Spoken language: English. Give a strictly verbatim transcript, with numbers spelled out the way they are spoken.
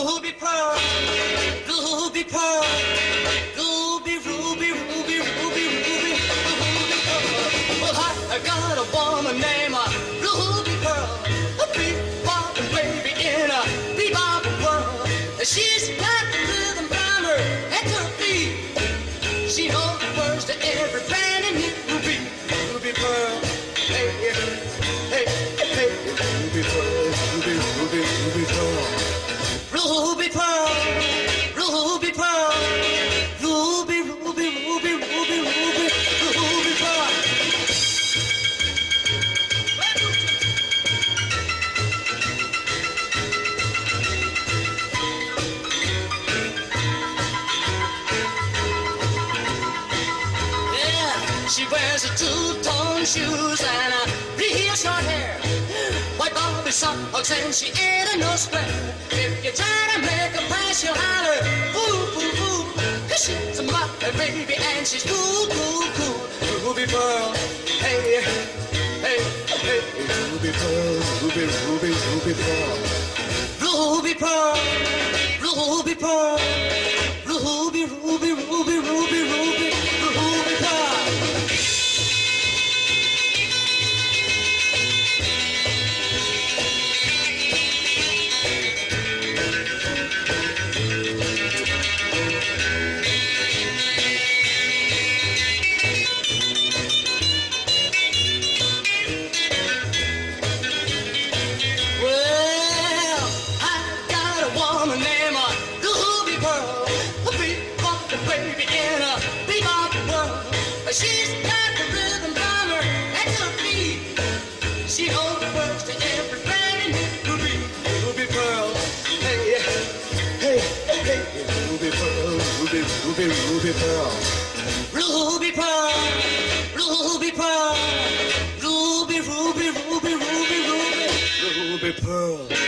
Ruby Pearl, Ruby Pearl, Ruby, Ruby, Ruby, Ruby, Ruby, Ruby Pearl. Well, I got a woman named Ruby Pearl, a bebop baby in a bebop world. She's got the rhythm primer at her feet. She knows the words to every brand new Ruby, Ruby Pearl. Hey, hey, hey, Ruby Pearl, Ruby, Ruby, Ruby Pearl. Ruby Pearl, Ruby Pearl, Ruby, Ruby, Ruby, Ruby, Ruby, Ruby Pearl. Yeah, she wears a two-tone shoes and a real short hair, white Bobby socks, and she ain't a no square. If you try to make her pass, she'll holler, ooh, ooh, ooh, 'cause she's a mother baby and she's cool, cool, cool. Ruby Pearl, hey, hey, hey, Ruby Pearl, Ruby, Ruby, Ruby Pearl. Ruby Pearl, Ruby Pearl, Ruby, Ruby, Ruby, Ruby, Ruby, Ruby Pearl. She's got the rhythm primer at her feet. She knows the words to every brand new Ruby, Ruby Pearl. Hey, hey, hey, Ruby Pearl, Ruby, Ruby, Ruby Pearl. Ruby Pearl, Ruby Pearl, Ruby, Ruby, Ruby, Ruby, Ruby, Ruby Pearl.